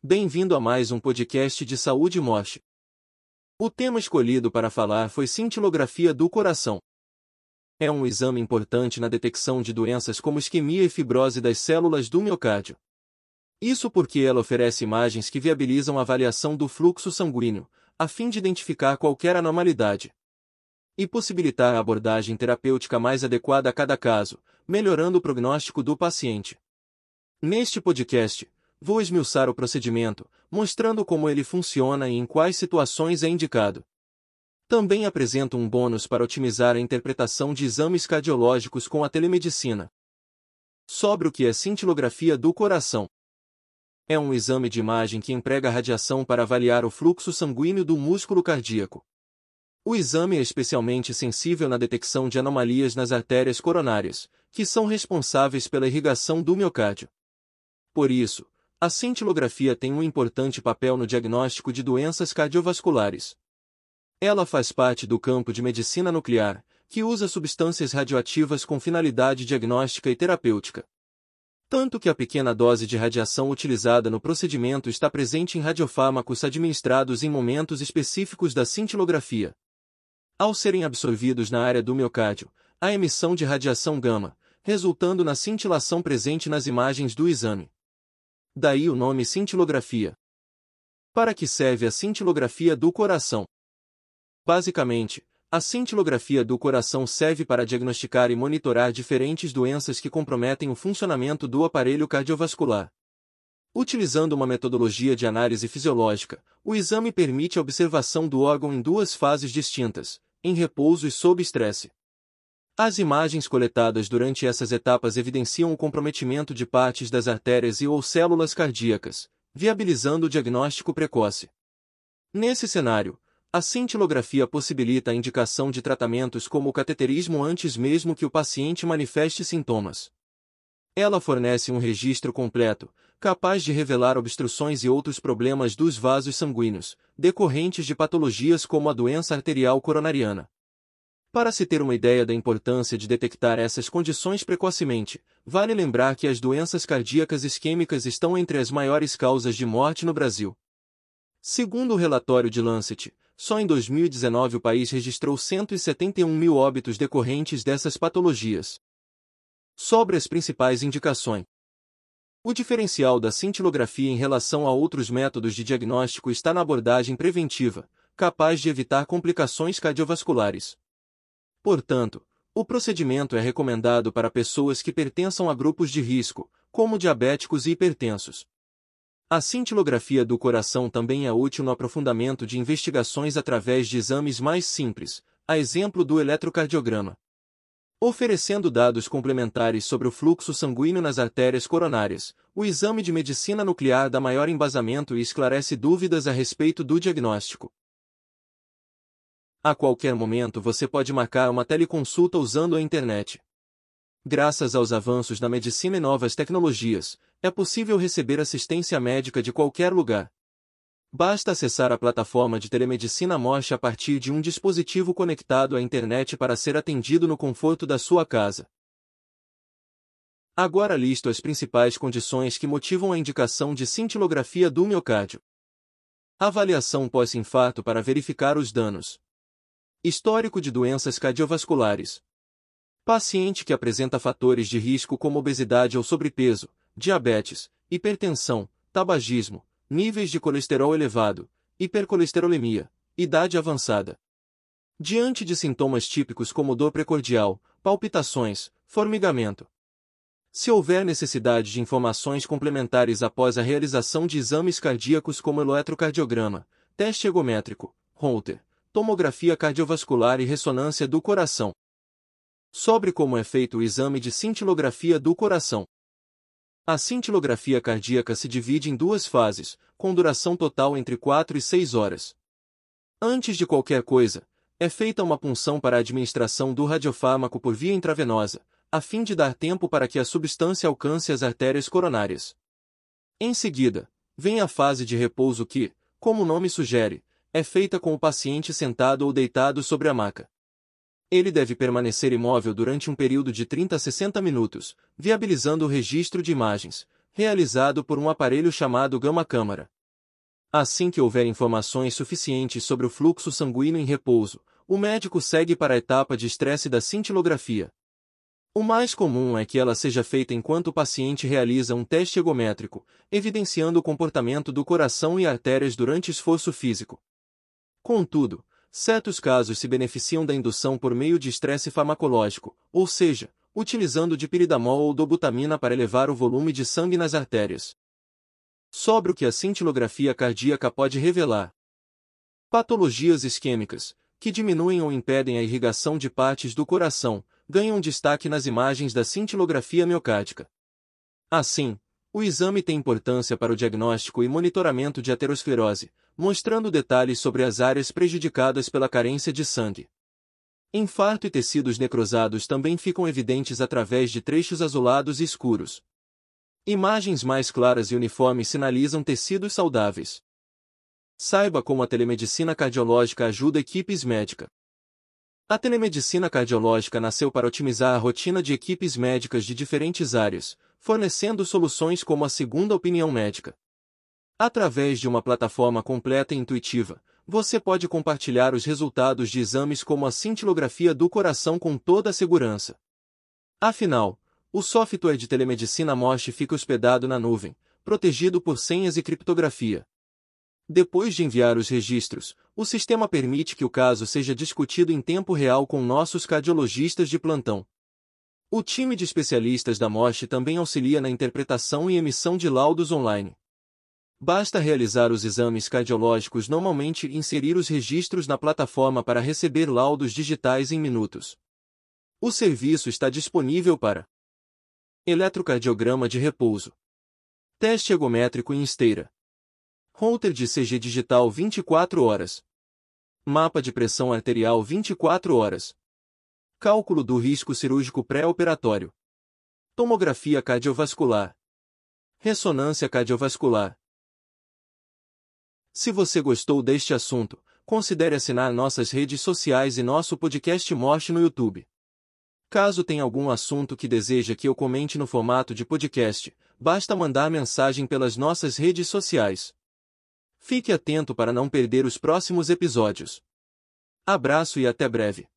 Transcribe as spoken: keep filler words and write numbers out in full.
Bem-vindo a mais um podcast de saúde e morte. O tema escolhido para falar foi cintilografia do coração. É um exame importante na detecção de doenças como isquemia e fibrose das células do miocárdio. Isso porque ela oferece imagens que viabilizam a avaliação do fluxo sanguíneo, a fim de identificar qualquer anormalidade e possibilitar a abordagem terapêutica mais adequada a cada caso, melhorando o prognóstico do paciente. Neste podcast, vou esmiuçar o procedimento, mostrando como ele funciona e em quais situações é indicado. Também apresento um bônus para otimizar a interpretação de exames cardiológicos com a telemedicina. Sobre o que é cintilografia do coração. É um exame de imagem que emprega radiação para avaliar o fluxo sanguíneo do músculo cardíaco. O exame é especialmente sensível na detecção de anomalias nas artérias coronárias, que são responsáveis pela irrigação do miocárdio. Por isso, a cintilografia tem um importante papel no diagnóstico de doenças cardiovasculares. Ela faz parte do campo de medicina nuclear, que usa substâncias radioativas com finalidade diagnóstica e terapêutica. Tanto que a pequena dose de radiação utilizada no procedimento está presente em radiofármacos administrados em momentos específicos da cintilografia. Ao serem absorvidos na área do miocárdio, há emissão de radiação gama, resultando na cintilação presente nas imagens do exame. Daí o nome cintilografia. Para que serve a cintilografia do coração? Basicamente, a cintilografia do coração serve para diagnosticar e monitorar diferentes doenças que comprometem o funcionamento do aparelho cardiovascular. Utilizando uma metodologia de análise fisiológica, o exame permite a observação do órgão em duas fases distintas, em repouso e sob estresse. As imagens coletadas durante essas etapas evidenciam o comprometimento de partes das artérias e ou células cardíacas, viabilizando o diagnóstico precoce. Nesse cenário, a cintilografia possibilita a indicação de tratamentos como o cateterismo antes mesmo que o paciente manifeste sintomas. Ela fornece um registro completo, capaz de revelar obstruções e outros problemas dos vasos sanguíneos, decorrentes de patologias como a doença arterial coronariana. Para se ter uma ideia da importância de detectar essas condições precocemente, vale lembrar que as doenças cardíacas isquêmicas estão entre as maiores causas de morte no Brasil. Segundo o relatório de Lancet, só em dois mil e dezenove o país registrou cento e setenta e um mil óbitos decorrentes dessas patologias. Sobre as principais indicações. O diferencial da cintilografia em relação a outros métodos de diagnóstico está na abordagem preventiva, capaz de evitar complicações cardiovasculares. Portanto, o procedimento é recomendado para pessoas que pertençam a grupos de risco, como diabéticos e hipertensos. A cintilografia do coração também é útil no aprofundamento de investigações através de exames mais simples, a exemplo do eletrocardiograma. Oferecendo dados complementares sobre o fluxo sanguíneo nas artérias coronárias, o exame de medicina nuclear dá maior embasamento e esclarece dúvidas a respeito do diagnóstico. A qualquer momento você pode marcar uma teleconsulta usando a internet. Graças aos avanços na medicina e novas tecnologias, é possível receber assistência médica de qualquer lugar. Basta acessar a plataforma de telemedicina Morte a partir de um dispositivo conectado à internet para ser atendido no conforto da sua casa. Agora listo as principais condições que motivam a indicação de cintilografia do miocárdio. Avaliação pós-infarto para verificar os danos. Histórico de doenças cardiovasculares. Paciente que apresenta fatores de risco como obesidade ou sobrepeso, diabetes, hipertensão, tabagismo, níveis de colesterol elevado, hipercolesterolemia, idade avançada. Diante de sintomas típicos como dor precordial, palpitações, formigamento. Se houver necessidade de informações complementares após a realização de exames cardíacos como eletrocardiograma, teste ergométrico, Holter, tomografia cardiovascular e ressonância do coração. Sobre como é feito o exame de cintilografia do coração. A cintilografia cardíaca se divide em duas fases, com duração total entre quatro e seis horas. Antes de qualquer coisa, é feita uma punção para a administração do radiofármaco por via intravenosa, a fim de dar tempo para que a substância alcance as artérias coronárias. Em seguida, vem a fase de repouso que, como o nome sugere, é feita com o paciente sentado ou deitado sobre a maca. Ele deve permanecer imóvel durante um período de trinta a sessenta minutos, viabilizando o registro de imagens, realizado por um aparelho chamado gama-câmara. Assim que houver informações suficientes sobre o fluxo sanguíneo em repouso, o médico segue para a etapa de estresse da cintilografia. O mais comum é que ela seja feita enquanto o paciente realiza um teste ergométrico, evidenciando o comportamento do coração e artérias durante esforço físico. Contudo, certos casos se beneficiam da indução por meio de estresse farmacológico, ou seja, utilizando dipiridamol ou dobutamina para elevar o volume de sangue nas artérias. Sobre o que a cintilografia cardíaca pode revelar. Patologias isquêmicas, que diminuem ou impedem a irrigação de partes do coração, ganham destaque nas imagens da cintilografia miocárdica. Assim, o exame tem importância para o diagnóstico e monitoramento de aterosclerose, mostrando detalhes sobre as áreas prejudicadas pela carência de sangue. Infarto e tecidos necrosados também ficam evidentes através de trechos azulados e escuros. Imagens mais claras e uniformes sinalizam tecidos saudáveis. Saiba como a telemedicina cardiológica ajuda equipes médicas. A telemedicina cardiológica nasceu para otimizar a rotina de equipes médicas de diferentes áreas, fornecendo soluções como a segunda opinião médica. Através de uma plataforma completa e intuitiva, você pode compartilhar os resultados de exames como a cintilografia do coração com toda a segurança. Afinal, o software de telemedicina Mosh fica hospedado na nuvem, protegido por senhas e criptografia. Depois de enviar os registros, o sistema permite que o caso seja discutido em tempo real com nossos cardiologistas de plantão. O time de especialistas da Mosh também auxilia na interpretação e emissão de laudos online. Basta realizar os exames cardiológicos normalmente e inserir os registros na plataforma para receber laudos digitais em minutos. O serviço está disponível para eletrocardiograma de repouso, teste ergométrico em esteira, Holter de C G digital vinte e quatro horas, mapa de pressão arterial vinte e quatro horas, cálculo do risco cirúrgico pré-operatório, tomografia cardiovascular, ressonância cardiovascular. Se você gostou deste assunto, considere assinar nossas redes sociais e nosso podcast Mosh no YouTube. Caso tenha algum assunto que deseja que eu comente no formato de podcast, basta mandar mensagem pelas nossas redes sociais. Fique atento para não perder os próximos episódios. Abraço e até breve.